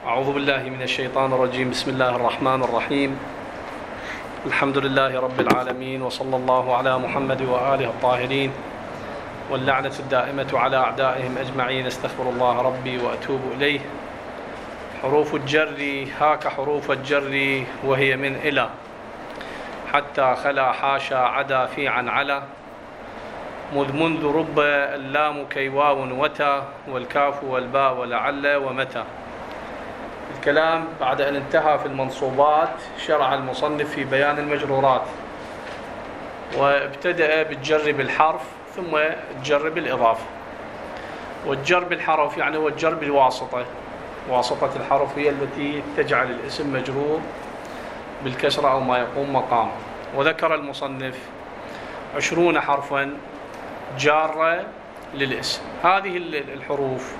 أعوذ بالله من الشيطان الرجيم. بسم الله الرحمن الرحيم. الحمد لله رب العالمين، وصلى الله على محمد وآله الطاهرين، واللعنة الدائمة على أعدائهم أجمعين. استغفر الله ربي وأتوب إليه. حروف الجر، هاك حروف الجر وهي من إلى حتى خلا حاشا عدا في عن على منذ رب اللام كي واو وتا والكاف والباء ولعل ومتى. الكلام بعد أن انتهى في المنصوبات شرع المصنف في بيان المجرورات، وابتدأ بالجر بالحرف ثم الجر بالإضافة. والجر بالحرف يعني هو الجر بالواسطة، واسطة الحرف هي التي تجعل الاسم مجرور بالكسرة أو ما يقوم مقامه. وذكر المصنف 20 حرفا جارة للاسم. هذه الحروف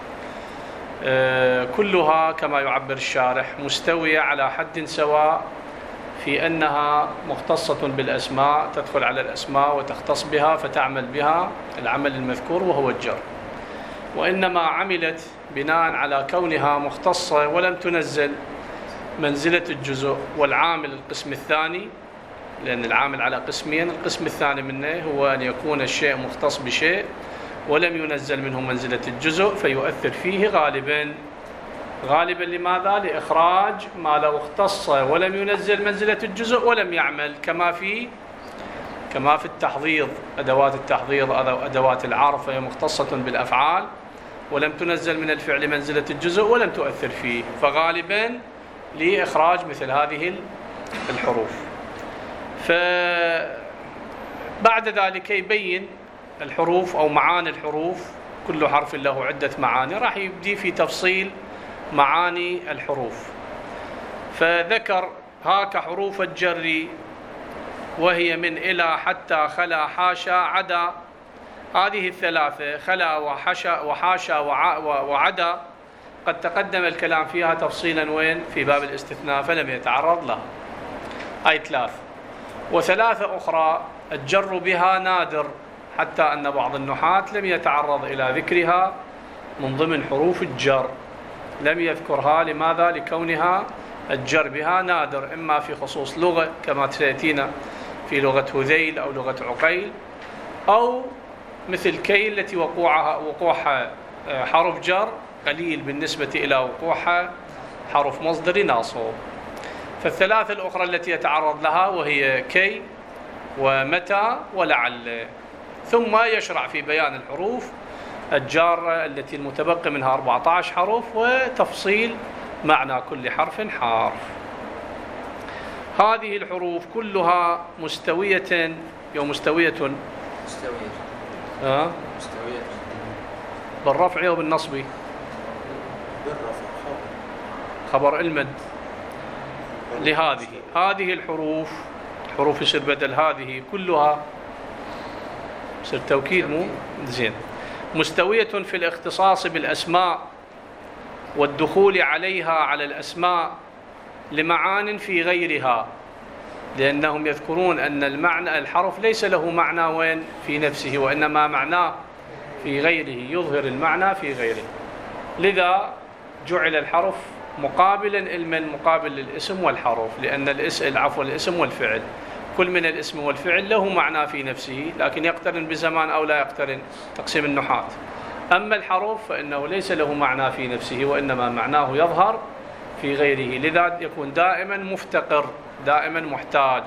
كلها كما يعبر الشارح مستوية على حد سواء في أنها مختصة بالأسماء، تدخل على الأسماء وتختص بها فتعمل بها العمل المذكور وهو الجر، وإنما عملت بناء على كونها مختصة ولم تنزل منزلة الجزء. والعامل القسم الثاني، لأن العامل على قسمين، القسم الثاني منه هو أن يكون الشيء مختص بشيء ولم ينزل منه منزلة الجزء فيؤثر فيه غالبا لماذا؟ لإخراج ما لو اختص ولم ينزل منزلة الجزء ولم يعمل، كما في التحضيض، أدوات التحضيض أو أدوات العرف هي مختصة بالأفعال ولم تنزل من الفعل منزلة الجزء ولم تؤثر فيه، فغالبا لإخراج مثل هذه الحروف. فبعد ذلك يبين الحروف أو معاني الحروف، كل حرف له عدة معاني، راح يبدي في تفصيل معاني الحروف. فذكر هاك حروف الجر وهي من إلى حتى خلا حاشا عدا. هذه الثلاثة خلا وحاشا وعدا قد تقدم الكلام فيها تفصيلا وين؟ في باب الاستثناء، فلم يتعرض لها. هاي ثلاث، وثلاثة أخرى الجر بها نادر، حتى أن بعض النحاة لم يتعرض إلى ذكرها من ضمن حروف الجر، لم يذكرها. لماذا؟ لكونها الجر بها نادر، إما في خصوص لغة كما سيأتينا في لغة هذيل أو لغة عقيل، أو مثل كي التي وقوعها حرف جر قليل بالنسبة إلى وقوعها حرف مصدر ناصب. فالثلاثة الأخرى التي يتعرض لها وهي كي ومتى ولعل. ثم يشرع في بيان الحروف الجارة التي المتبقي منها 14 حرف وتفصيل معنى كل حرف حرف. هذه الحروف كلها مستوية بالرفع وبالنصب. خبر المد هذه الحروف يصير بدل هذه كلها، يصير توكيد مو زين. مستوية في الاختصاص بالأسماء والدخول عليها على الأسماء لمعان في غيرها، لأنهم يذكرون أن المعنى الحرف ليس له معنى وين في نفسه، وإنما معناه في غيره، يظهر المعنى في غيره. لذا جعل الحرف مقابل للاسم والحرف، لأن الاسم والفعل كل من الاسم والفعل له معنى في نفسه، لكن يقترن بزمان أو لا يقترن، تقسيم النحاة. أما الحرف فإنه ليس له معنى في نفسه، وإنما معناه يظهر في غيره، لذا يكون دائما مفتقر، دائما محتاج.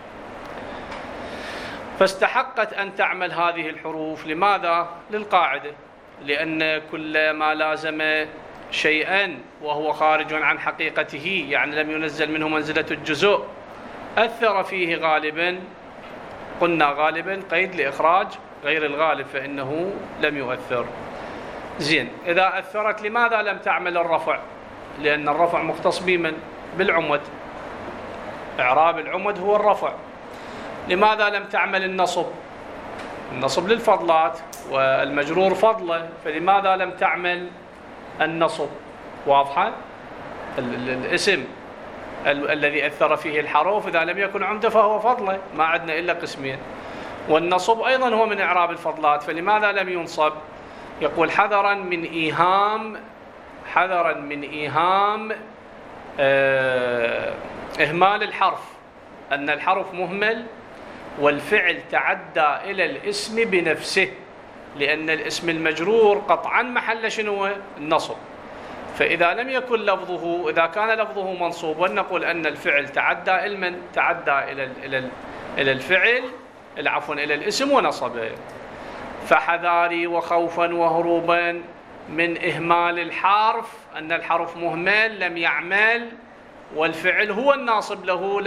فاستحقت أن تعمل هذه الحروف. لماذا؟ للقاعدة، لأن كل ما لازم شيئا وهو خارج عن حقيقته، يعني لم ينزل منه منزلة الجزء، أثر فيه غالبا. قلنا غالبا قيد لإخراج غير الغالب، فإنه لم يؤثر. زين، إذا أثرت لماذا لم تعمل الرفع؟ لأن الرفع مختص بالعمد، إعراب العمد هو الرفع. لماذا لم تعمل النصب للفضلات والمجرور فضله، فلماذا لم تعمل النصب؟ واضحة؟ الاسم الذي أثر فيه الحروف إذا لم يكن عمده فهو فضله، ما عندنا إلا قسمين. والنصب أيضا هو من إعراب الفضلات، فلماذا لم ينصب؟ يقول حذرا من إيهام حذرا من إيهام إهمال الحرف، أن الحرف مهمل والفعل تعدى إلى الاسم بنفسه، لأن الاسم المجرور قطعا محل شنو؟ النصب. فإذا لم يكن لفظه، إذا كان لفظه منصوبا نقول أن الفعل تعدى إلى الفعل، عفوا إلى الاسم ونصبه. فحذاري وخوفا وهروبا من إهمال الحرف، أن الحرف مهمل لم يعمل والفعل هو الناصب له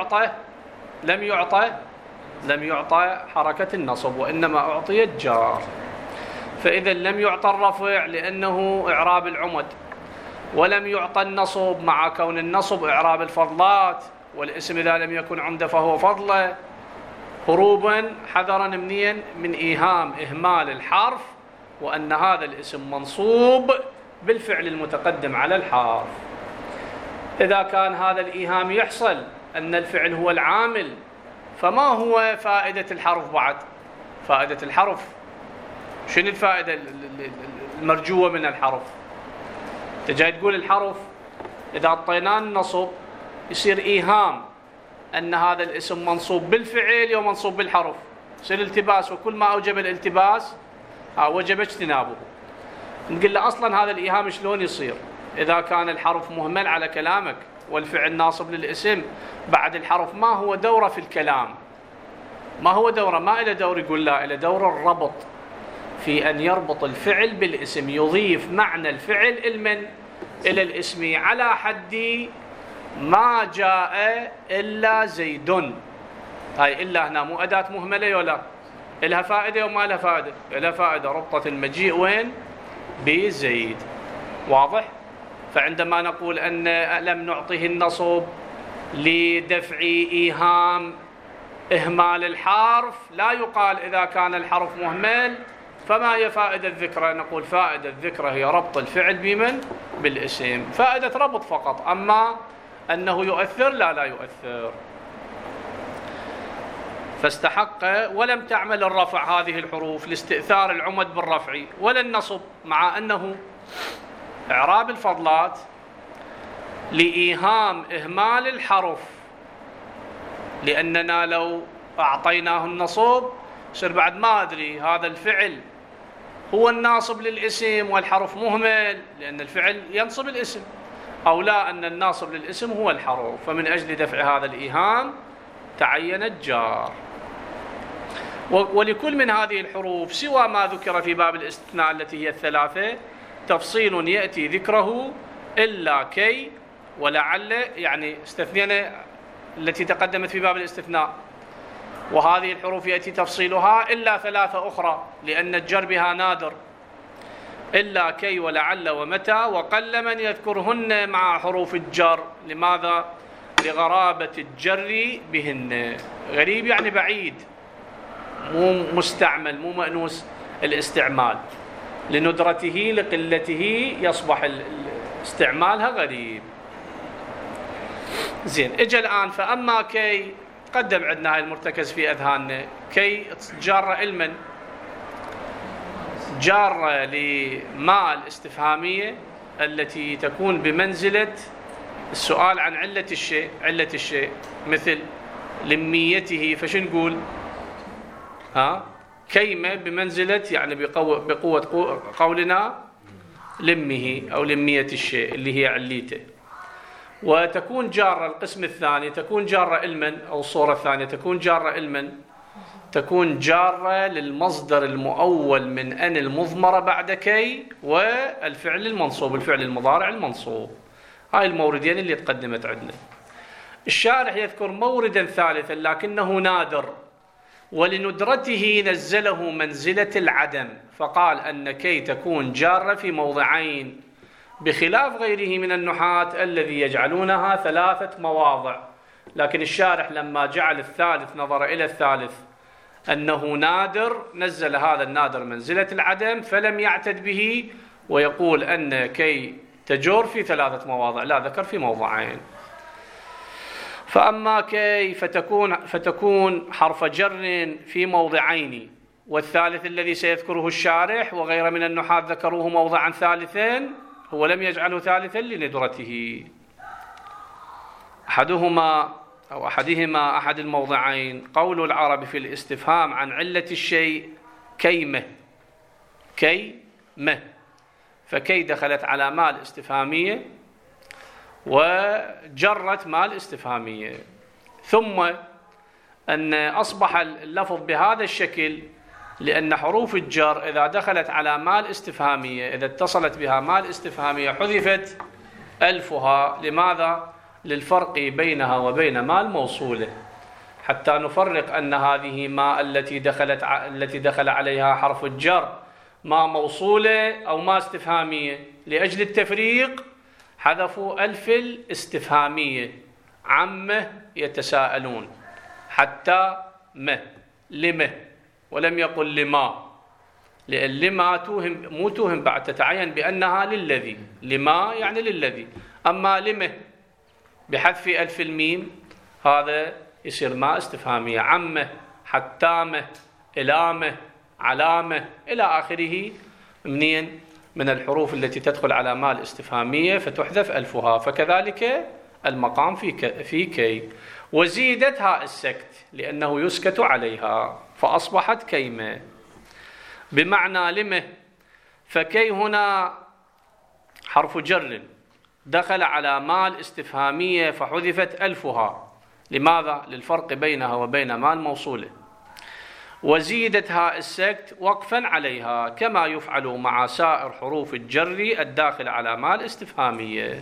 لم يعطى حركة النصب، وإنما أعطي الجار. فإذا لم يعطى الرفع لأنه إعراب العمد، ولم يعطى النصب مع كون النصب إعراب الفضلات، والاسم إذا لم يكن عمده فهو فضله. هروبا حذرا منين؟ من إيهام إهمال الحرف، وأن هذا الاسم منصوب بالفعل المتقدم على الحرف. إذا كان هذا الإيهام يحصل أن الفعل هو العامل، فما هو فائدة الحرف بعد؟ فائدة الحرف شنو الفائدة المرجوة من الحرف؟ تجي تقول الحرف إذا أعطيناه النصب يصير إيهام أن هذا الاسم منصوب بالفعل ومنصوب بالحرف، يصير التباس، وكل ما أوجب الالتباس وجب اجتنابه. نقول له أصلا هذا الإيهام شلون يصير؟ إذا كان الحرف مهمل على كلامك والفعل ناصب للاسم، بعد الحرف ما هو دوره في الكلام؟ ما هو دوره؟ ما إلى دور، يقول لا، إلى دور الربط، في أن يربط الفعل بالاسم، يضيف معنى الفعل إلى الاسم، على حد ما جاء إلا زيد. هاي إلا هنا مو أداة مهملة ولا إلها فائدة وما لها فائدة؟ إلها فائدة، ربطة المجيء وين؟ بزيد. واضح؟ فعندما نقول أن لم نعطيه النصب لدفع إيهام إهمال الحرف، لا يقال إذا كان الحرف مهمل فما هي فائدة الذكرى؟ نقول فائدة الذكرى هي ربط الفعل بمن؟ بالاسم، فائدة ربط فقط. أما أنه يؤثر لا يؤثر. فاستحق ولم تعمل الرفع هذه الحروف لاستئثار العمد بالرفع، ولا النصب مع أنه إعراب الفضلات لإيهام إهمال الحرف، لأننا لو أعطيناه النصب يصير بعد ما أدري هذا الفعل هو الناصب للاسم والحرف مهمل، لأن الفعل ينصب الاسم، أو لا، أن الناصب للاسم هو الحرف. فمن أجل دفع هذا الإيهام تعين الجار. ولكل من هذه الحروف سوى ما ذكر في باب الاستثناء التي هي الثلاثة تفصيل يأتي ذكره إلا كي ولعل، يعني استثنينا التي تقدمت في باب الاستثناء، وهذه الحروف يأتي تفصيلها إلا ثلاثة أخرى لأن الجر بها نادر، إلا كي ولعل ومتى، وقل من يذكرهن مع حروف الجر. لماذا؟ لغرابة الجر بهن. غريب يعني بعيد، مو مستعمل، مو مأنوس الاستعمال، لندرته لقلته يصبح استعمالها غريب. زين، اجى الآن فأما كي قدم عندنا هاي المرتكز في أذهاننا. كي جارة علما، جارة لما الاستفهامية التي تكون بمنزلة السؤال عن علة الشيء، مثل لميته، فشو نقول؟ كيمة بمنزلة، يعني بقوة قولنا لمه أو لمية الشيء اللي هي عليته. وتكون جارة القسم الثاني، تكون جارة علما، أو الصورة الثانية تكون جارة علما، تكون جارة للمصدر المؤول من أن المضمرة بعد كي، والفعل المنصوب، الفعل المضارع المنصوب. هاي الموردين اللي تقدمت عندنا. الشارح يذكر موردا ثالثا لكنه نادر، ولندرته نزله منزلة العدم، فقال أن كي تكون جارة في موضعين، بخلاف غيره من النحاة الذي يجعلونها ثلاثة مواضع. لكن الشارح لما جعل الثالث نظر إلى الثالث أنه نادر، نزل هذا النادر منزلة العدم، فلم يعتد به ويقول أن كي تجور في ثلاثة مواضع، لا، ذكر في موضعين. فأما كي فتكون حرف جر في موضعين، والثالث الذي سيذكره الشارح وغير من النحاة ذكروه موضعا ثالثين، هو لم يجعله ثالثا لندرته. أحدهما أو أحدهما أحد الموضعين قول العرب في الاستفهام عن علة الشيء كيمة، كيمة، فكي دخلت على ما الاستفهامية وجرت ما الاستفهامية، ثم أن أصبح اللفظ بهذا الشكل لأن حروف الجر إذا دخلت على ما الاستفهامية، إذا اتصلت بها ما الاستفهامية حذفت ألفها. لماذا؟ للفرق بينها وبين ما الموصولة، حتى نفرق أن هذه ما التي دخل عليها حرف الجر ما موصولة أو ما استفهامية. لأجل التفريق حذفوا ألف الاستفهامية، عمه يتساءلون، حتى ما، لمه، ولم يقل لما، لأن لما مو توهم بعد، تتعين بأنها للذي، لما يعني للذي. أما لمه بحذف ألف الميم هذا يصير ما استفهامية، عمه، حتامه، إلامه، علامه إلى آخره، منين؟ من الحروف التي تدخل على ما الاستفهامية فتحذف ألفها. فكذلك المقام في كي، وزيدت هاء السكت لأنه يسكت عليها فأصبحت كيمة بمعنى لمه. فكي هنا حرف جر دخل على ما الاستفهامية فحذفت ألفها. لماذا؟ للفرق بينها وبين ما الموصولة. وزيدت هاء السكت وقفا عليها كما يفعل مع سائر حروف الجر الداخل على ما الاستفهامية.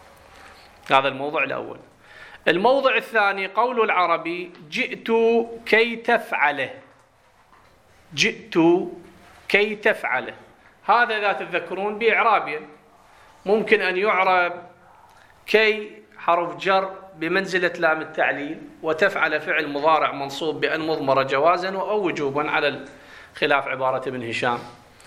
هذا الموضوع الأول. الموضع الثاني قول العربي جئت كي تفعله، جئت كي تفعله. هذا إذا تتذكرون بإعرابه ممكن أن يعرب كي حرف جر بمنزلة لام التعليل، وتفعل فعل مضارع منصوب بأن مضمرة جوازا أو وجوبا على خلاف عبارة ابن هشام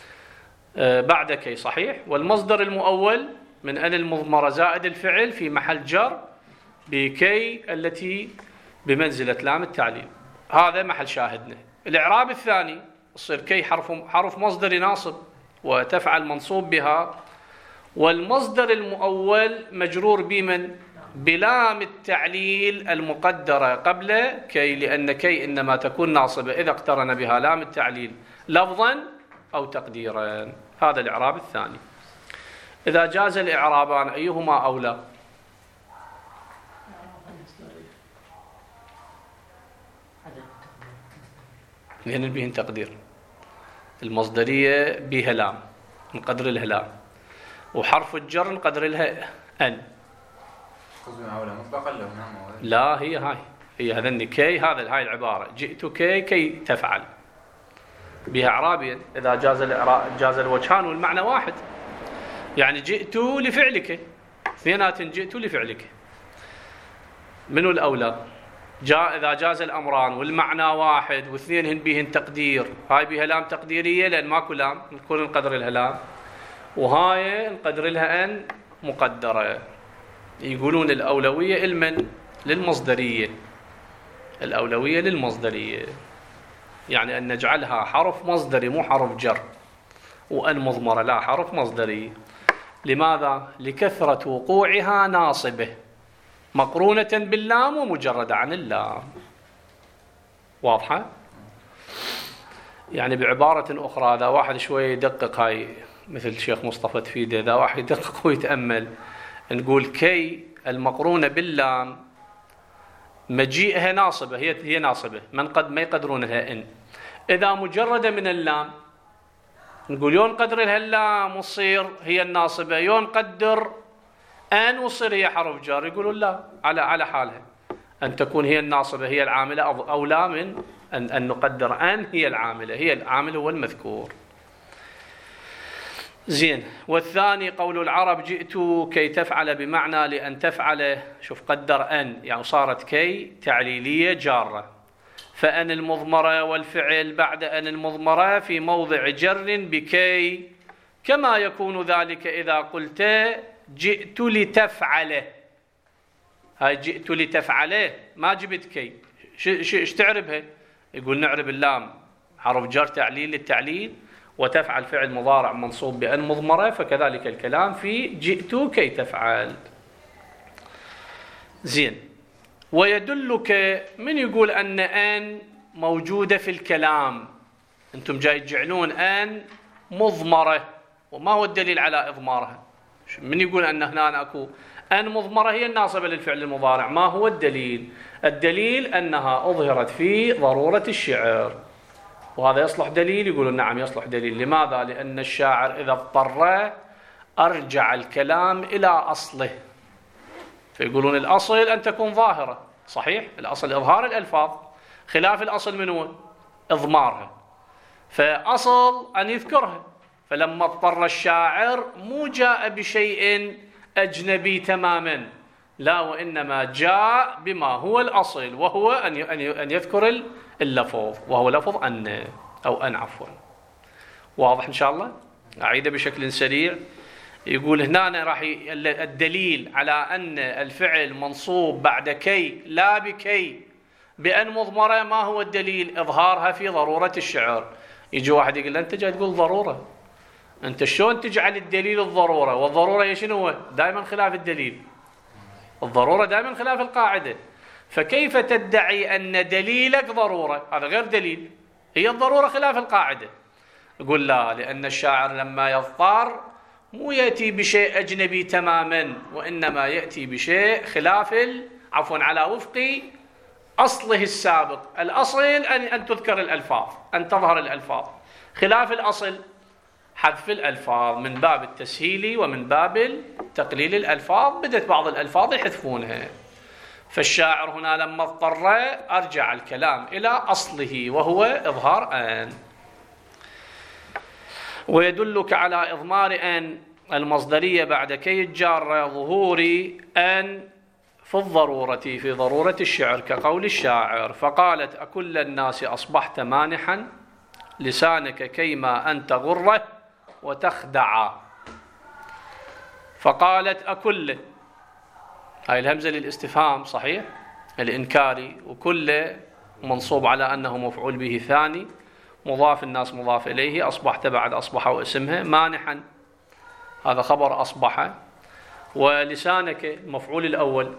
بعد كي، صحيح. والمصدر المؤول من أن المضمرة زائد الفعل في محل جر بكي التي بمنزلة لام التعليل، هذا محل شاهدنا. الإعراب الثاني يصير كي حرف مصدر ناصب وتفعل منصوب بها، والمصدر المؤول مجرور بمن؟ بلام التعليل المقدرة قبل كي، لأن كي إنما تكون ناصبة إذا اقترن بها لام التعليل لفظا أو تقديرا. هذا الإعراب الثاني. إذا جاز الإعرابان أيهما أولى؟ لأن بهن تقدير. المصدرية بها لام نقدر لها لام، وحرف الجر نقدر لها أن. لا هي هذني كي، هاي العبارة جئت كي تفعل بها إعرابيا. إذا جاز الوجهان والمعنى واحد، يعني جئت لفعلك، اثنينات جئت لفعلك. منو الأولى؟ إذا جاز الأمران والمعنى واحد واثنين هن بهن تقدير، هاي بها لام تقديرية لأن ماكو لام نكون نقدر لها لام، وهاي نقدر لها أن مقدرة. يقولون الأولوية لمن؟ للمصدرية. الأولوية للمصدرية، يعني أن نجعلها حرف مصدري مو حرف جر، وأن مضمرة لا حرف مصدري. لماذا؟ لكثرة وقوعها ناصبة مقرونة باللام ومجردة عن اللام. واضحة؟ يعني بعبارة أخرى إذا واحد شوية يدقق، هاي مثل الشيخ مصطفى تفيده، إذا واحد يدقق ويتأمل نقول كي المقرونة باللام مجيئها ناصبة، هي ناصبة، ما يقدرونها إن. إذا مجردة من اللام نقول يون قدر لها اللام وتصير هي الناصبة، يون قدر أن وصير هي حرف جر. يقولون لا، على حالها أن تكون هي الناصبة هي العاملة أولى من أن نقدر أن هي العاملة، هي العامل هو المذكور. زين. والثاني قول العرب جئت كي تفعل بمعنى لأن تفعل، شوف قدر أن يعني صارت كي تعليلية جارة، فأن المضمرة والفعل بعد أن المضمرة في موضع جر بكي، كما يكون ذلك إذا قلت جئت لتفعله. هاي جئت لتفعله ما جبت كي، ايش تعربها؟ يقول نعرب اللام حرف جر تعليل للتعليل، وتفعل فعل مضارع منصوب بأن مضمرة، فكذلك الكلام في جئت كي تفعل. زين. ويدلك، من يقول أن موجودة في الكلام؟ أنتم جاي تجعلون أن مضمرة، وما هو الدليل على إضمارها؟ من يقول أن هنا أكو أن مضمرة هي الناصبة للفعل المضارع؟ ما هو الدليل؟ الدليل أنها أظهرت في ضرورة الشعر، وهذا يصلح دليل. يقولون نعم يصلح دليل. لماذا؟ لأن الشاعر إذا اضطر أرجع الكلام إلى أصله، فيقولون الأصل أن تكون ظاهرة. صحيح، الأصل إظهار الألفاظ، خلاف الأصل منه إضمارها، فأصل أن يذكرها. فلما اضطر الشاعر مو جاء بشيء أجنبي تماما، لا، وإنما جاء بما هو الأصل، وهو أن يذكر اللفظ، وهو لفظ أن أو أن عفوا. واضح إن شاء الله؟ أعيده بشكل سريع. يقول هنا راح الدليل على أن الفعل منصوب بعد كي لا بكي بأن مضمرة. ما هو الدليل؟ إظهارها في ضرورة الشعر. يجي واحد يقول أنت جاي تقول ضرورة، أنت شلون تجعل الدليل الضرورة؟ والضرورة هي شنو؟ دائما خلاف الدليل. الضرورة دائما خلاف القاعدة، فكيف تدعي أن دليلك ضرورة؟ هذا غير دليل، هي الضرورة خلاف القاعدة. يقول لا، لأن الشاعر لما يضطر مو يأتي بشيء أجنبي تماما، وإنما يأتي بشيء خلاف على وفق أصله السابق. الأصل أن تذكر الألفاظ، أن تظهر الألفاظ، خلاف الأصل حذف الألفاظ من باب التسهيل ومن باب تقليل الألفاظ. بدت بعض الألفاظ يحذفونها، فالشاعر هنا لما اضطر أرجع الكلام إلى أصله، وهو إظهار أن. ويدلك على إضمار أن المصدرية بعد كي الجارة ظهور أن في الضرورة، في ضرورة الشعر، كقول الشاعر فقالت أكل الناس أصبحت مانحا لسانك كيما أن تغره وتخدع. فقالت أكل، هاي الهمزة للاستفهام صحيح الإنكاري، وكل منصوب على أنه مفعول به ثاني، مضاف الناس مضاف إليه، أصبحت بعد أصبح واسمها، مانحا هذا خبر أصبح، ولسانك المفعول الأول،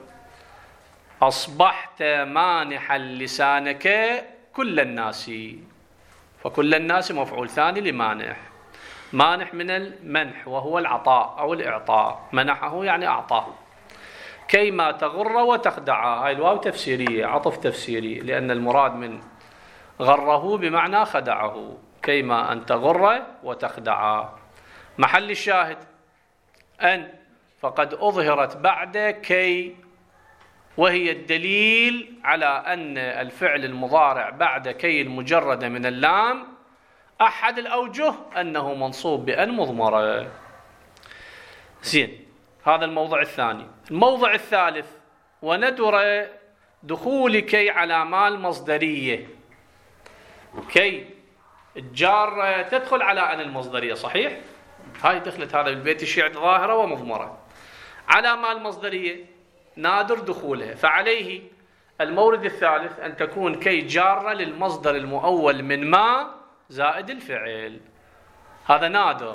أصبحت مانحا لسانك كل الناس، فكل الناس مفعول ثاني لمانح. مانح من المنح وهو العطاء أو الإعطاء، منحه يعني أعطاه. كيما تغر وتخدع، هاي الواو تفسيرية، عطف تفسيري، لأن المراد من غره بمعنى خدعه. كيما أن تغر وتخدع. محل الشاهد أن، فقد أظهرت بعد كي، وهي الدليل على أن الفعل المضارع بعد كي المجردة من اللام أحد الأوجه أنه منصوب بأن مضمرة. زين، هذا الموضع الثاني. الموضع الثالث، وندر دخول كي على مال مصدرية. كي الجار تدخل على أن المصدرية، صحيح؟ هاي دخلت هذا البيت الشعر ظاهرة ومضمرة. على مال مصدرية نادر دخولها، فعليه المورد الثالث أن تكون كي جارة للمصدر المؤول من ما زائد الفعل، هذا نادر.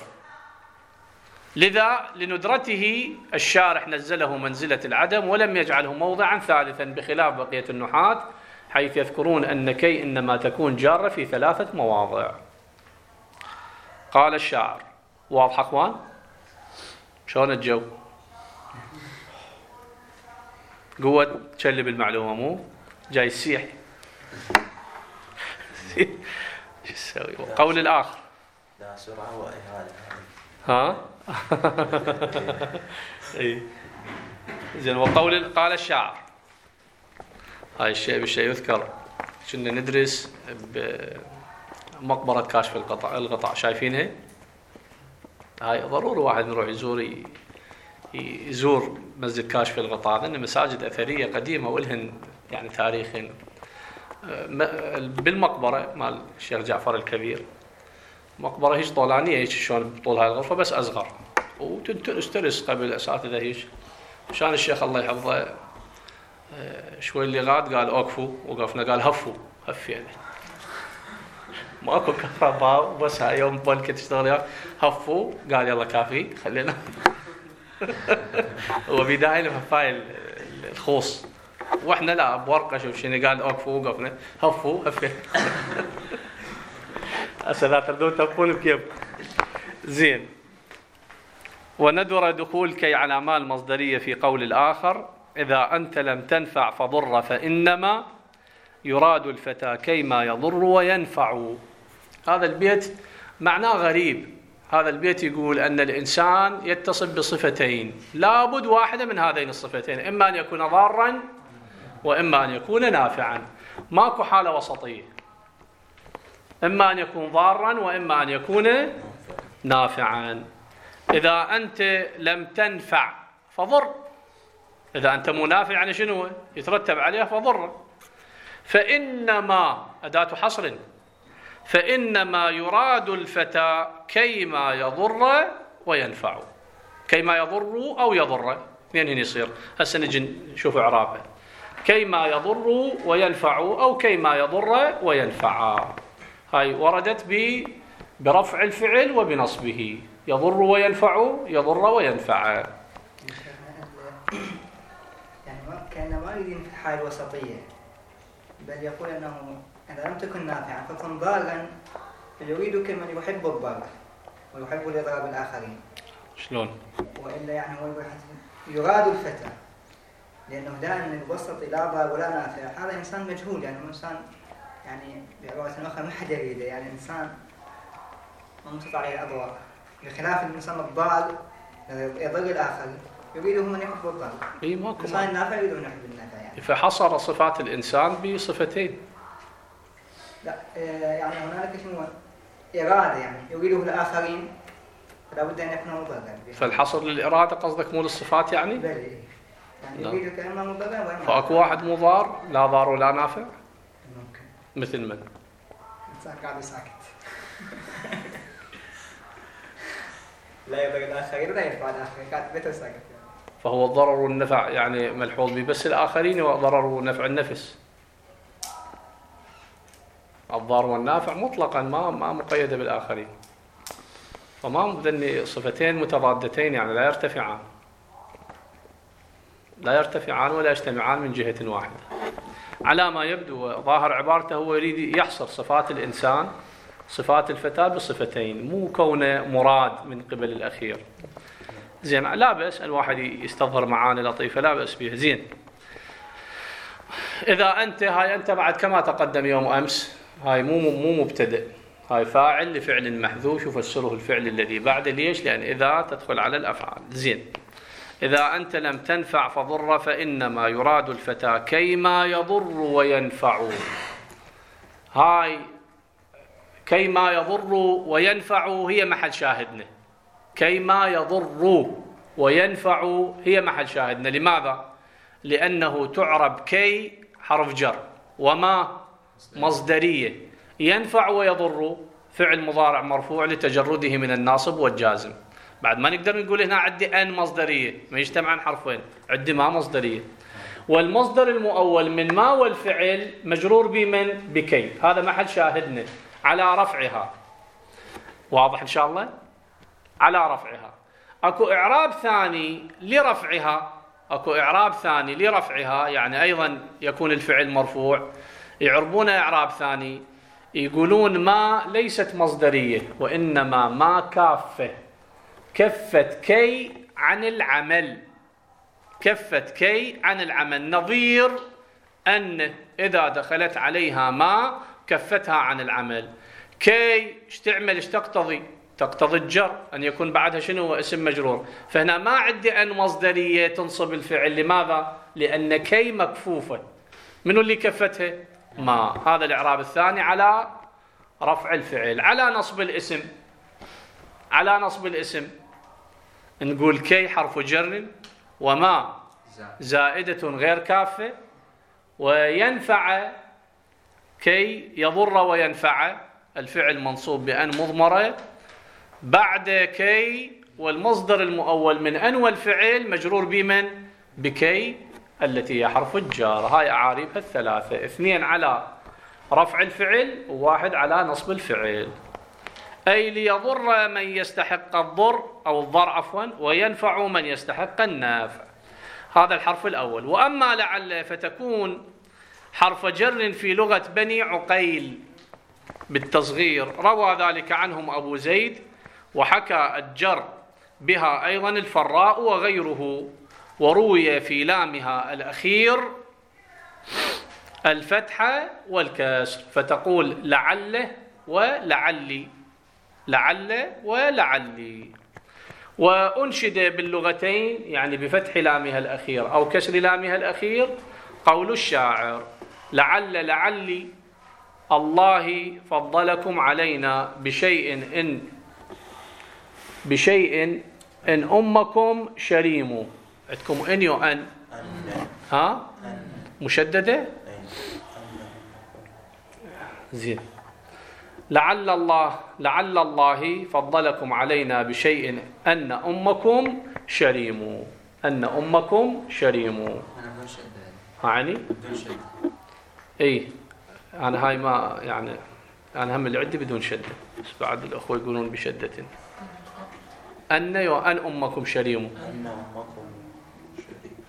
لذا لندرته الشارح نزله منزلة العدم ولم يجعله موضعا ثالثا، بخلاف بقية النحاة حيث يذكرون أن كي إنما تكون جارة في 3 مواضع. قال الشاعر، واضح أخوان؟ شلون الجو؟ قوة تشلب المعلومة، مو جاي السيح. شو تسوي؟ وقول الآخر لا سرعة وإهانة. ها؟ اي زين. وقول قال الشاعر، هاي الشيء بالشيء يذكر. كنا ندرس بمقبرة كاشف الغطاء، شايفينها؟ هاي ضروري واحد يروح يزور مسجد كاشف الغطاء، لأن مساجد أثرية قديمة ولهن يعني تاريخ. بالمقبرة مال الشيخ جعفر الكبير، مقبرة هيش طولانية، هيك شلون بطول هاي الغرفة بس أصغر، وتسترس قبل أساتذة هيك. مشان الشيخ الله يحفظه شوي اللي غاد قال أوقفوا، وقفنا قال هفوا، هف يعني ماكو كهرباء وبس هاي يوم بولكة تشتغل هفوا قال يلا كافي خلينا هو بداية لهفاي الخوص واحنا لا بورقه شوف شنو قال اوقفوا وقفنا هفوا هفين هسه لا تردون تبقون بكيف زين. وندر دخول كي على ما المصدرية في قول الآخر إذا أنت لم تنفع فضر فإنما يراد الفتى كيما يضر وينفع. هذا البيت معناه غريب. هذا البيت يقول أن الإنسان يتصف بصفتين لابد واحدة من هذين الصفتين، إما أن يكون ضارا وإما أن يكون نافعا، ماكو حالة وسطية، إما أن يكون ضارا وإما أن يكون نافعا. إذا أنت لم تنفع فضر، إذا أنت منافع يعني شنو يترتب عليها فضر. فإنما أداة حصر، فإنما يراد الفتى كيما يضر وينفع. كيما يضر أو يضر اثنين هنا يصير. هسه نجي نشوف إعرابه. كيما يضر وينفع أو كيما يضر وينفع. هاي وردت برفع الفعل وبنصبه. يضر وينفع، يضر وينفع. يعني كأنه ما يريد في الحالة الوسطية، بل يقول أنه إذا لم تكن نافعا فكن ضارا، فيريد كمن يحب الضر ويحب الإضرار بالآخرين. شلون؟ وإلا يعني هو يراد الفتى، لأنه دائما يوسط لا ضار ولا نافع. هذا إنسان مجهول، يعني إنسان يعني بعبارة أخرى ما حد يريده، يعني إنسان منطق عليه الأضرار، بخلاف الإنسان الضار يضر الآخرين يريده من يحب الضر. الإنسان النافع يريده من يحب النافع يعني. فحصر صفات الإنسان بصفتين. لا يعني هنالك شنو إرادة، يعني يريده الآخرين فلا بد أن يكون مضرا. فالحصر للإرادة قصدك مو للصفات يعني؟ بلى يعني يريد كأنه مضرا وإما فأكو واحد مو ضار، لا ضار ولا نافع؟ ممكن. مثل من؟ إنسان قاعد ساكت لا يضر الآخرين ولا ينفع الآخرين، قاعد بيته ساكت. فهو الضرر والنفع يعني ملحوظ به بس الآخرين، وضرر ونفع النفس. الضار والنافع مطلقا ما مقيدة بالآخرين، فما مذني صفتين متضادتين يعني لا يرتفعان ولا يجتمعان من جهة واحدة. على ما يبدو ظاهر عبارته هو يريد يحصر صفات الإنسان، صفات الفتاة بصفتين، مو كونه مراد من قبل الأخير. زين، لا بأس الواحد يستظهر معاني لطيفة، لا بأس بها. زين، إذا أنت بعد كما تقدم يوم أمس، هاي مو مبتدئ، هاي فاعل لفعل محذوف يفسره الفعل الذي بعده. ليش؟ لأن إذا تدخل على الأفعال. زين، إذا أنت لم تنفع فضر فإنما يراد الفتى كيما يضر وينفع. هاي كيما يضر وينفع هي محل شاهدنا. كيما يضر وينفع هي محل شاهدنا. لماذا؟ لأنه تعرب كي حرف جر وما مصدرية، ينفع ويضر فعل مضارع مرفوع لتجرده من الناصب والجازم. بعد ما نقدر نقول هنا عندي أن مصدرية ما يجتمعن حرفين، عندي ما مصدرية، والمصدر المؤول من ما والفعل مجرور بمن؟ بكي. هذا محل شاهدنا على رفعها. واضح إن شاء الله؟ على رفعها. أكو إعراب ثاني لرفعها، يعني أيضا يكون الفعل مرفوع، يعربون إعراب ثاني يقولون ما ليست مصدرية وإنما ما كافة، كفت كي عن العمل، كفت كي عن العمل. نظير أن إذا دخلت عليها ما كفتها عن العمل. كي ايش تعمل؟ ايش تقتضي؟ تقتضي الجر، أن يكون بعدها شنو؟ هو اسم مجرور. فهنا ما عندي أن مصدرية تنصب الفعل. لماذا؟ لأن كي مكفوفة. منو اللي كفتها؟ ما. هذا الإعراب الثاني على رفع الفعل. على نصب الاسم نقول كي حرف جر وما زائدة غير كافة، وينفع كي يضر وينفع الفعل منصوب بأن مضمرة بعد كي، والمصدر المؤول من أن والفعل مجرور بمن؟ بكي التي هي حرف الجار. هاي أعاريبها الثلاثة، اثنين على رفع الفعل وواحد على نصب الفعل. أي ليضر من يستحق الضر أو الضر عفوا، وينفع من يستحق النفع. هذا الحرف الأول. وأما لعل فتكون حرف جر في لغة بني عقيل بالتصغير، روى ذلك عنهم أبو زيد، وحكى الجر بها أيضا الفراء وغيره، وروي في لامها الأخير الفتحة والكسر، فتقول لعل ولعلي، لعل ولعلي. وأنشد باللغتين يعني بفتح لامها الأخير أو كسر لامها الأخير قول الشاعر: لعلي الله فضلكم علينا بشيء إن أمكم شريم. عندكم إن يؤن ها مشددة زين. لعل الله فضلكم علينا بشيء أن أمكم شريم، أن أمكم شريم. يعني اي انا هاي ما يعني انا هم اللي عندي بدون شده، بس بعد الاخوه يقولون بشده. ان امكم شريم، ان امكم شريم،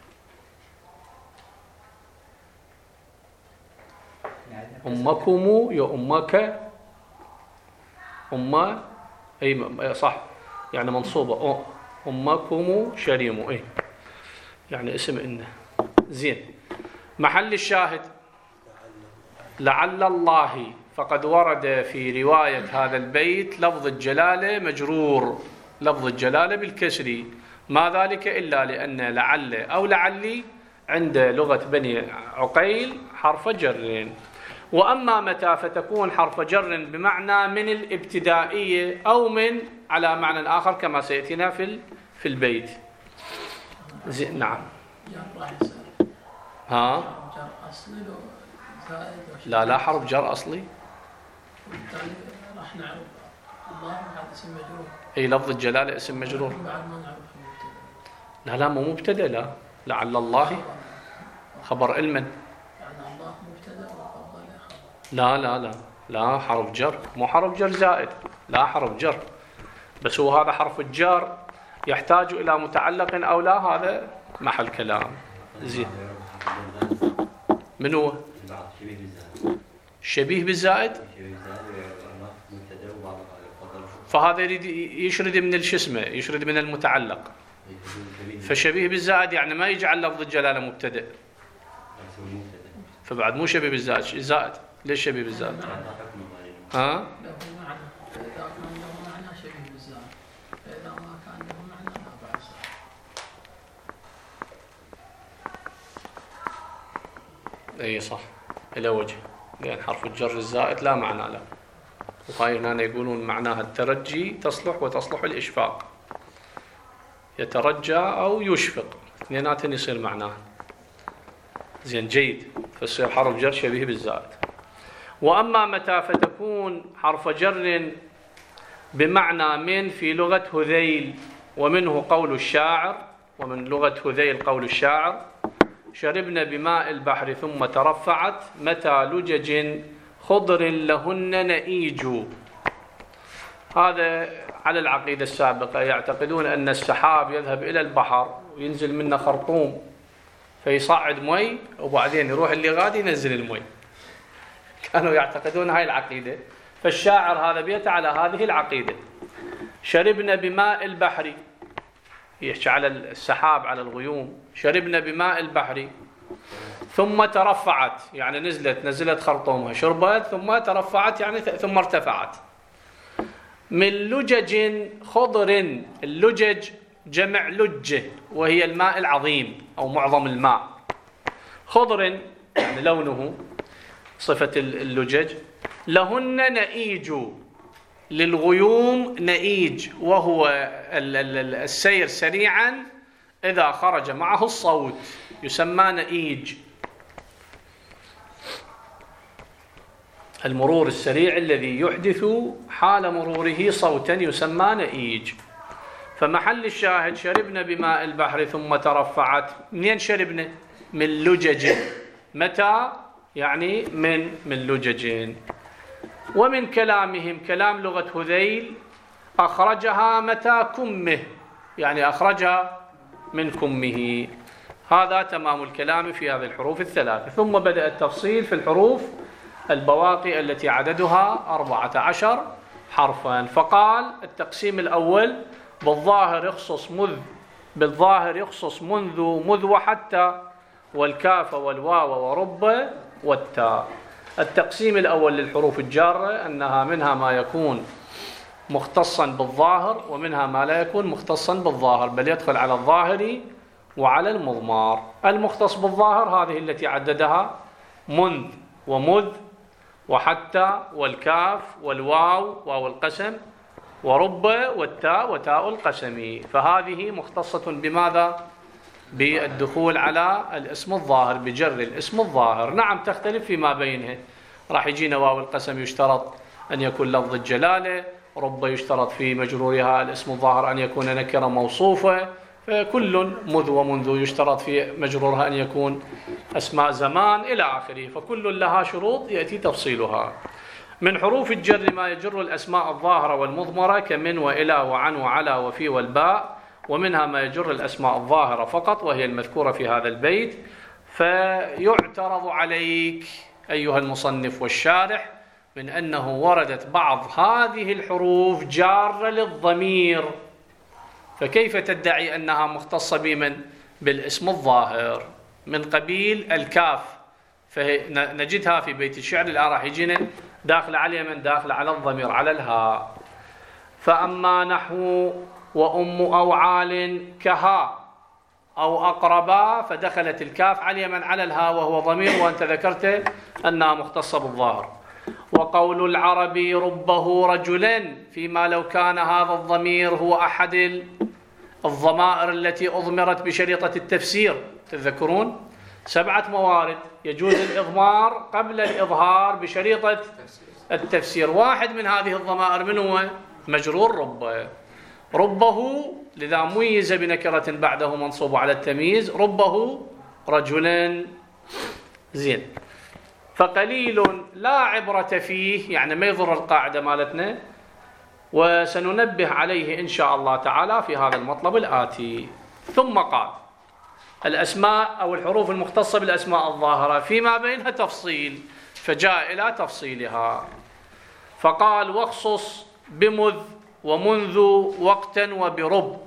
امكم يا امك أمة، اي صح يعني منصوبه امكم شريم، اي يعني اسم إنه. زين. محل الشاهد لعل الله، فقد ورد في رواية هذا البيت لفظ الجلالة مجرور، لفظ الجلالة بالكسر، ما ذلك إلا لأن لعل أو لعلي عند لغة بني عقيل حرف جر. وأما متى فتكون حرف جر بمعنى من الابتدائية أو من على معنى آخر كما سيأتينا في البيت. نعم. ها لا حرف جر أصلي. راح نعرف الله هذا اسم مجرور. اي لفظ الجلالة اسم مجرور. لا مو مبتدأ. لا لعل الله خبر علما. يعني الله مبتدأ وخبر. لا حرف جر، مو حرف جر زائد، لا حرف جر، بس هو هذا حرف الجر يحتاج إلى متعلق أو لا، هذا محل كلام. زين. من هو؟ شبيه بالزائد. فهذا يريد يشرد من الشسمة، يشرد من المتعلق. فشبيه بالزائد يعني ما يجعل لفظ الجلالة مبتدأ، فبعد مو شبيه بالزائد. زائد ليش شبيه بالزائد؟ ها؟ اي صح، الى وجه، لان حرف الجر الزائد لا معنى له، وهاي هنا يقولون معناها الترجي تصلح وتصلح الاشفاق، يترجى او يشفق، اثنيناتهم يصير معناها. زين جيد، فيصير حرف جر شبيه بالزائد. واما متى فتكون حرف جر بمعنى من في لغة هذيل، ومنه قول الشاعر، ومن لغة هذيل قول الشاعر: شربنا بماء البحر ثم ترفعت متى لجج خضر لهن نئيج. هذا على العقيدة السابقة، يعتقدون أن السحاب يذهب إلى البحر وينزل منه خرطوم فيصعد مي، وبعدين يروح اللي غادي ينزل المي. كانوا يعتقدون هاي العقيدة، فالشاعر هذا بيت على هذه العقيدة. شربنا بماء البحر، يحكي على السحاب على الغيوم. شربنا بماء البحر ثم ترفعت، يعني نزلت خرطومها، شربت ثم ترفعت يعني ثم ارتفعت. من لجج خضر، اللجج جمع لجة وهي الماء العظيم أو معظم الماء. خضر يعني لونه، صفة اللجج. لهن نئيج، للغيوم نئيج، وهو السير سريعا إذا خرج معه الصوت يسمى نئيج. المرور السريع الذي يحدث حال مروره صوتا يسمى نئيج. فمحل الشاهد: شربنا بماء البحر ثم ترفعت. منين شربنا؟ من لجج. متى؟ يعني من لجج. ومن كلامهم كلام لغة هذيل أخرجها متى كمه، يعني أخرجها من كمه. هذا تمام الكلام في هذه الحروف الثلاثة. ثم بدأ التفصيل في الحروف البواقي التي عددها 14 حرفا. فقال التقسيم الأول بالظاهر يخصص منذ وحتى والكاف والواو ورب والتاء. التقسيم الأول للحروف الجارة أنها منها ما يكون مختصا بالظاهر ومنها ما لا يكون مختصا بالظاهر، بل يدخل على الظاهر وعلى المضمار. المختص بالظاهر هذه التي عددها منذ ومذ وحتى والكاف والواو واو القسم ورب والتاء وتاء القسم. فهذه مختصة بماذا؟ بالدخول على الاسم الظاهر، بجر الاسم الظاهر. نعم تختلف فيما بينها، راح يجينا واو القسم يشترط أن يكون لفظ الجلالة، رب يشترط في مجرورها الاسم الظاهر أن يكون نكرة موصوفة، فكل مذ ومنذ يشترط في مجرورها أن يكون أسماء زمان إلى آخره. فكل لها شروط يأتي تفصيلها. من حروف الجر ما يجر الأسماء الظاهرة والمضمرة كمن وإلى وعن وعلى وفي والباء، ومنها ما يجر الأسماء الظاهرة فقط وهي المذكورة في هذا البيت. فيعترض عليك أيها المصنف والشارح من أنه وردت بعض هذه الحروف جارة للضمير، فكيف تدعي أنها مختصة بمن؟ بالاسم الظاهر من قبيل الكاف، فنجدها في بيت الشعر الآن راح يجينا داخل على من؟ داخل على الضمير على الهاء. فأما نحو وأم أو عال كها أو أقربا فدخلت الكاف على من؟ على الهاء وهو ضمير، وأنت ذكرت أنها مختصة بالظاهر. وقول العربي ربه رجلا فيما لو كان هذا الضمير هو أحد الضمائر التي أضمرت بشريطة التفسير. تذكرون 7 موارد يجوز الإضمار قبل الإظهار بشريطة التفسير. واحد من هذه الضمائر من هو؟ مجرور ربه، لذا ميز بنكرة بعده منصوب على التمييز، ربه رجلا. زين. فقليل لا عبرة فيه، يعني ما يضر القاعدة مالتنا، وسننبه عليه إن شاء الله تعالى في هذا المطلب الآتي. ثم قال الأسماء أو الحروف المختصة بالأسماء الظاهرة فيما بينها تفصيل، فجاء إلى تفصيلها. فقال واخصص بمذ ومنذ وقتا وبرب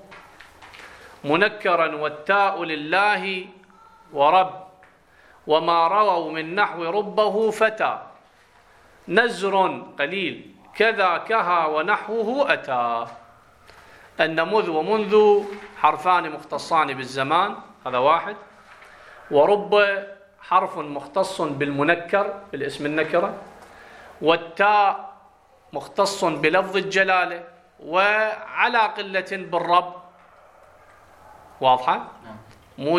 منكرا والتاء لله ورب وما رووا من نحو ربه فتى نزر قليل كذا كها ونحوه أتى. أن مذ ومنذ حرفان مختصان بالزمان، هذا واحد. ورب حرف مختص بالمنكر بالاسم النكرة. والتاء مختص بلفظ الجلالة وعلى قلة بالرب. واضحة؟ مو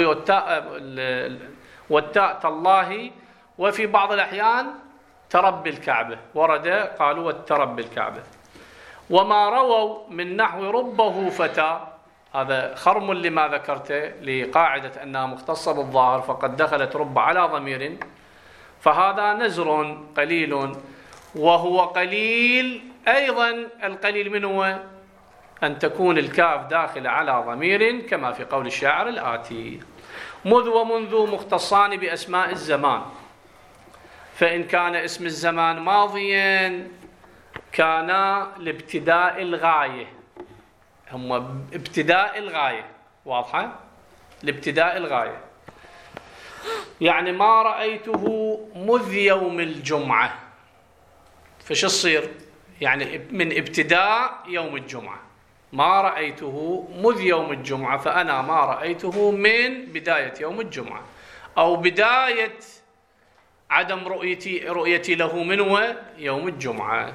والتاء تالله، وفي بعض الأحيان ترب الكعبة، ورد قالوا والترب الكعبة. وما رووا من نحو ربه فتى، هذا خرم لما ذكرته لقاعدة أنها مختصة بالظاهر، فقد دخلت رب على ضمير، فهذا نزر قليل. وهو قليل أيضا، القليل من هو؟ أن تكون الكاف داخل على ضمير كما في قول الشاعر الآتي. مذ ومنذ مختصان بأسماء الزمان، فإن كان اسم الزمان ماضيا كان لابتداء الغاية، هم ابتداء الغاية. واضحة؟ لابتداء الغاية، يعني ما رأيته مذ يوم الجمعة، فش الصير؟ يعني من ابتداء يوم الجمعة. ما رأيته مذ يوم الجمعة، فأنا ما رأيته من بداية يوم الجمعة، أو بداية عدم رؤيتي له من هو يوم الجمعة.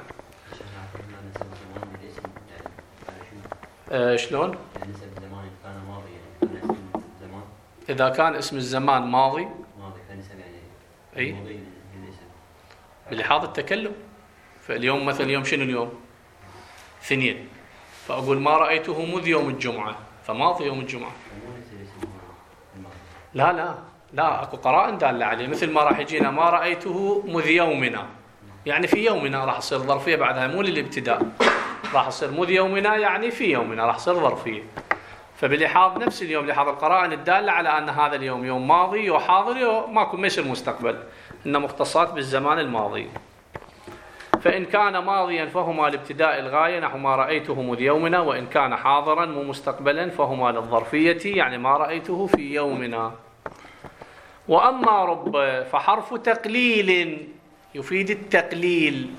شلون؟ إذا كان اسم الزمان ماضي أي بلحاظ التكلم. فاليوم مثلا اليوم شنو اليوم؟ 2، فأقول ما رأيته مذ يوم الجمعة، فماضي يوم الجمعة. لا لا اكو قرائن دالة عليه، مثل ما راح يجينا ما رأيته مذ يومنا، يعني في يومنا راح تصير ظرفية بعدها مو للابتداء، راح تصير مذ يومنا يعني في يومنا راح تصير ظرفية. فباللحاظ نفس اليوم لحاظ القرائن الدالة على أن هذا اليوم يوم ماضي وحاضر ماكو ما يصير مستقبل، إنه مختصات بالزمان الماضي. فإن كان ماضيا فهما لابتداء الغاية نحو ما رأيته مذ يومنا، وإن كان حاضرا مو مستقبلا فهما للظرفية يعني ما رأيته في يومنا. وأما رب فحرف تقليل يفيد التقليل،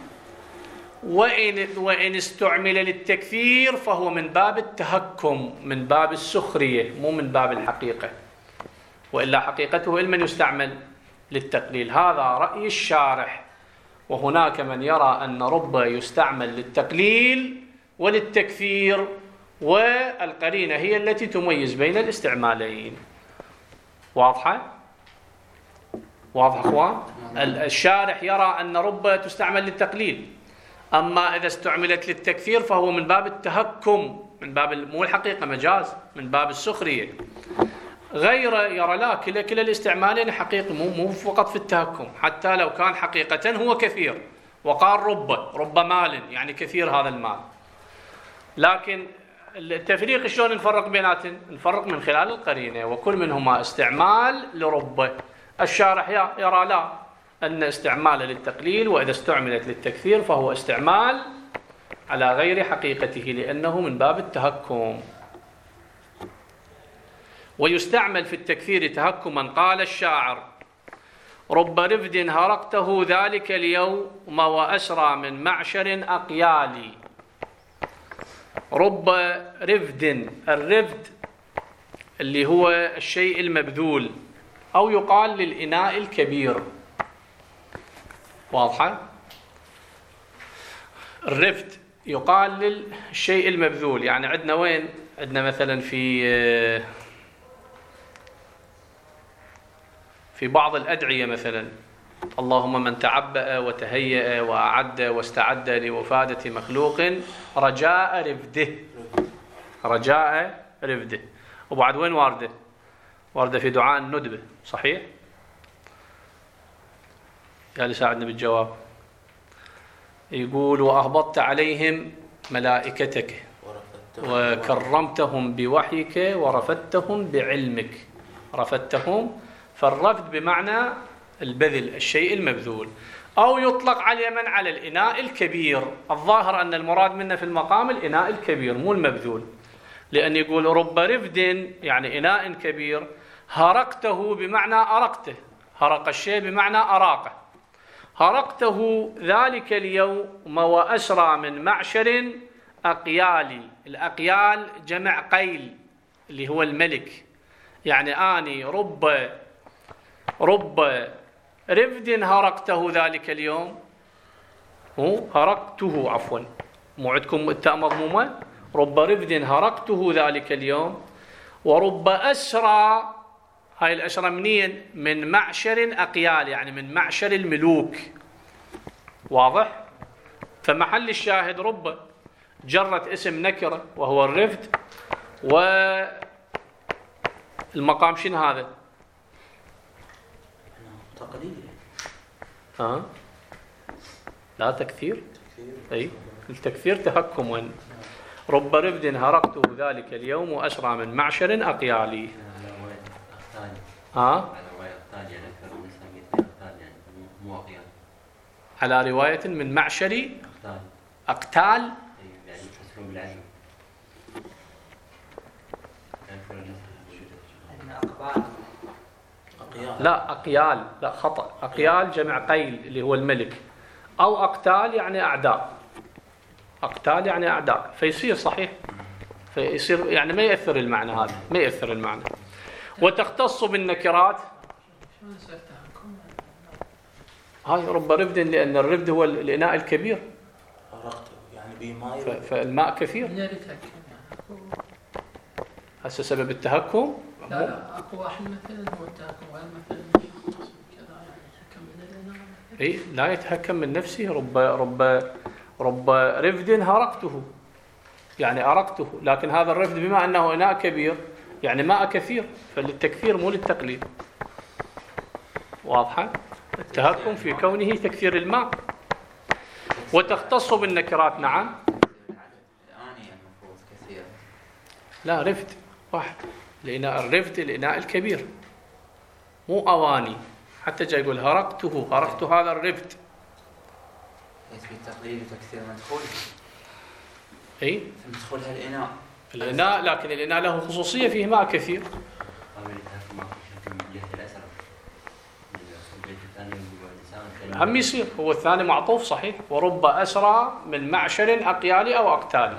وإن استعمل للتكثير فهو من باب التهكم، من باب السخرية مو من باب الحقيقة، وإلا حقيقته علما يستعمل للتقليل. هذا رأي الشارح. وهناك من يرى أن رب يستعمل للتقليل وللتكثير، والقرينة هي التي تميز بين الاستعمالين. واضحة؟ واضح أخوان؟ الشارح يرى أن رب تستعمل للتقليل، أما إذا استعملت للتكثير فهو من باب التهكم، من باب مو الحقيقة مجاز، من باب السخرية. غير يرى لا، كلا الاستعمالين حقيقي، مو فقط في التهكم، حتى لو كان حقيقة هو كثير وقال رب مال يعني كثير هذا المال. لكن التفريق شلون نفرق بيناتهم؟ نفرق من خلال القرينة، وكل منهما استعمال لرب. الشارح يرى لا، أن استعمال للتقليل وإذا استعملت للتكثير فهو استعمال على غير حقيقته لأنه من باب التهكم. ويستعمل في التكثير تهكما. قال الشاعر: رب رفد هرقته ذلك اليوم وأسرى من معشر أقيالي. رب رفد، الرفد اللي هو الشيء المبذول، أو يقال للإناء الكبير. واضحة؟ الرفد يقال للشيء المبذول، يعني عندنا وين؟ عندنا مثلا في بعض الأدعية مثلا: اللهم من تعبأ وتهيأ وأعد واستعد لوفادة مخلوق رجاء رفده، رجاء رفده. وبعد وين واردة؟ واردة في دعاء الندبة، صحيح؟ يا اللي ساعدنا بالجواب. يقول: وأهبطت عليهم ملائكتك وكرمتهم بوحيك ورفدتهم بعلمك. رفدتهم، فالرفد بمعنى البذل، الشيء المبذول. أو يطلق على من؟ على الإناء الكبير. الظاهر أن المراد منه في المقام الإناء الكبير مو المبذول، لأن يقول رب رفد يعني إناء كبير. هرقته بمعنى أرقته، هرق الشيء بمعنى أراقه. هرقته ذلك اليوم وأسرى من معشر أقيالي. الأقيال جمع قيل اللي هو الملك، يعني آني رب رفد هرقته ذلك اليوم، هرقته عفوا، مو عندكم التاء مضمومة؟ رب رفد هرقته ذلك اليوم. ورب أسرى، هاي الأسرى منين؟ من معشر أقيال، يعني من معشر الملوك. واضح؟ فمحل الشاهد رب جرت اسم نكرة وهو الرفد، والمقام شنو هذا؟ تقليل. لا تكثير. أي التكثير تهكم. وين؟ رب رفد هرقته ذلك اليوم وأسرى من معشر أقيالي. على رواية من معشر أقتال. لا أقيال، لا خطأ. أقيال جمع قيل اللي هو الملك، أو أقتال يعني أعداء. أقتال يعني أعداء، فيصير صحيح، فيصير يعني ما يأثر المعنى هذا، ما يأثر المعنى. وتختص بالنكرات. هاي رب رفد، لأن الرفد هو الإناء الكبير، يعني بماء، فالماء كثير. هسه سبب التهكم. لا اكو واحد مثلا هو التهكم، غير مثلا كذا يعني يتهكم من الإناء. اي لا يتهكم من نفسه. رب رفد هرقته يعني أرقته، لكن هذا الرفد بما أنه إناء كبير يعني ماء كثير، فللتكثير مو للتقليل. واضحة؟ التهكم في كونه تكثير الماء. وتختص بالنكرات. نعم. الآنية المفروض كثير. لا، رفد واحد. الإناء الرفد الإناء الكبير، مو أواني. حتى جاي يقول هرقت هذا الرفد. يثبت تقليل وتكثير مدخول. أي مدخول هالإناء. الإناء، لكن الإناء له خصوصية فيه ماء كثير. هم يصير هو الثاني معطوف صحيح. ورب أسرى من معشر أقيال أو أقتال.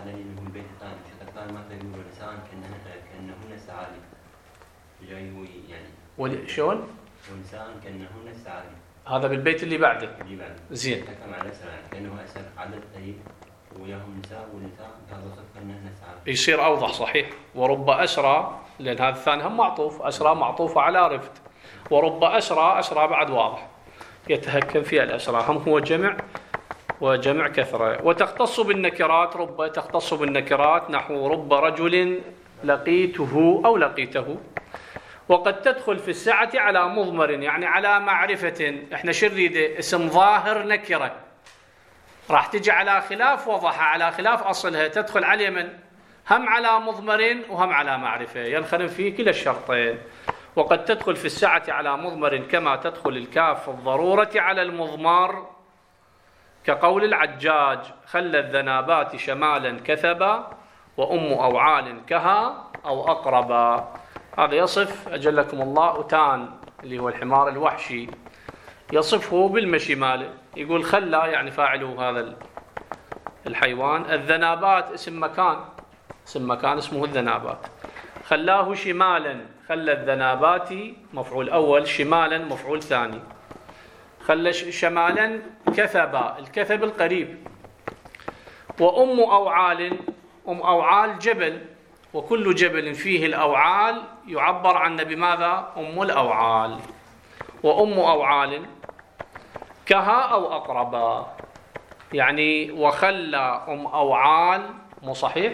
شلون؟ ونساء كأنهن السعادة. هذا بالبيت اللي بعده. زين. كأنه أسر عدد طيب وياهم نساء والنساء هذا وصف كأنهن السعادة. يصير أوضح صحيح. ورب أسرى، لأن هذا الثاني هم معطوف. أسرى معطوفة على رفد. ورب أسرى بعد واضح يتهكم فيها الأسرى. هم هو جمع وجمع كثرة. وتختص بالنكرات. رب تختص بالنكرات نحو رب رجل لقيته أو لقيته. وقد تدخل في السعة على مضمر، يعني على معرفة. احنا شريدة اسم ظاهر نكرة راح تجي على خلاف وضحها، على خلاف أصلها، تدخل على من هم على مضمر وهم على معرفة، ينخرم فيه كلا الشرطين. وقد تدخل في السعة على مضمر كما تدخل الكاف الضرورة على المضمار، كقول العجاج خل الذنابات شمالا كثبا وأم أوعال كها أو أقربا. هذا يصف أجلكم الله أتان اللي هو الحمار الوحشي، يصفه بالمشي ماله. يقول خلى يعني فاعله هذا الحيوان. الذنابات اسم مكان اسمه الذنابات. خلاه شمالا، خلى الذنابات مفعول أول، شمالا مفعول ثاني. خلى شمالا كثبا، الكثب القريب. وأم أوعال، أم أوعال جبل، وكل جبل فيه الأوعال يعبر عنه بماذا؟ أم الأوعال. وأم أوعال كها أو أقربا، يعني وخلى أم أوعال، مو صحيح؟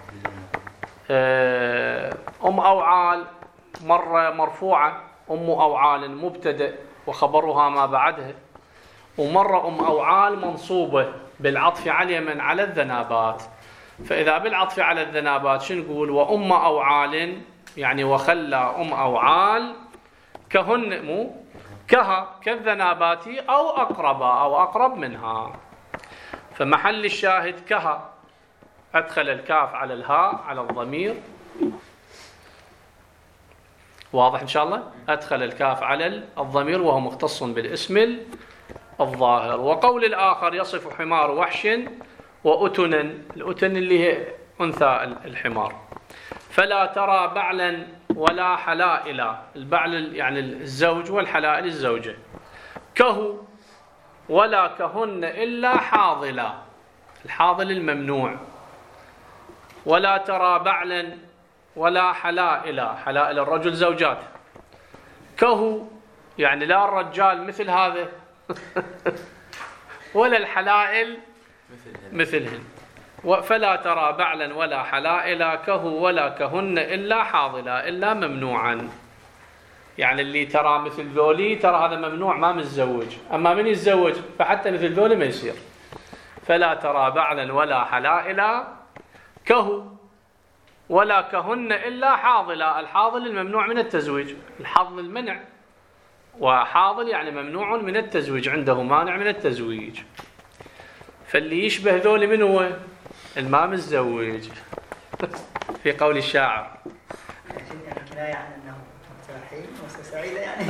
أم أوعال مرة مرفوعة، أم أوعال مبتدأ وخبرها ما بعدها، ومرة أم أوعال منصوبة بالعطف على من؟ على الذنابات. فإذا بالعطف على الذنابات شو نقول؟ وأم أوعال يعني وخلى أم أوعال كهن، مو كها كالذنابات أو أقربا أو أقرب منها. فمحل الشاهد كها، أدخل الكاف على الهاء على الضمير، واضح إن شاء الله؟ أدخل الكاف على الضمير وهو مختص بالاسم الظاهر. وقول الآخر يصف حمار وحش وأتنا، الأتن اللي هي أنثى الحمار. فلا ترى بعلا ولا حلائل، البعل يعني الزوج والحلائل الزوجة. كهو ولا كهن إلا حاضلا، الحاضل الممنوع. ولا ترى بعلا ولا حلائل، حلائل الرجل زوجات. كهو يعني لا الرجال مثل هذا ولا الحلائل مثلهن. فلا ترى بعلا ولا حلائل كهو ولا كهن إلا حاضلا، إلا ممنوعا. يعني اللي ترى مثل ذولي ترى هذا ممنوع، ما متزوج. أما من يتزوج فحتى مثل ذولي ما يصير. فلا ترى بعلا ولا حلائل كهو ولا كهن إلا حاضلا، الحاضل الممنوع من التزويج، الحظ المنع، وحاضل يعني ممنوع من التزويج، عنده مانع من التزويج. فاللي يشبه ذولي من هو؟ الما متزوج في قول الشاعر. يعني كناية عن أنه مرتاحين وسعيدة يعني.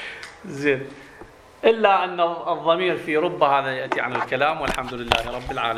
زين. إلا أن الضمير في رب هذا يأتي عن الكلام، والحمد لله رب العالمين.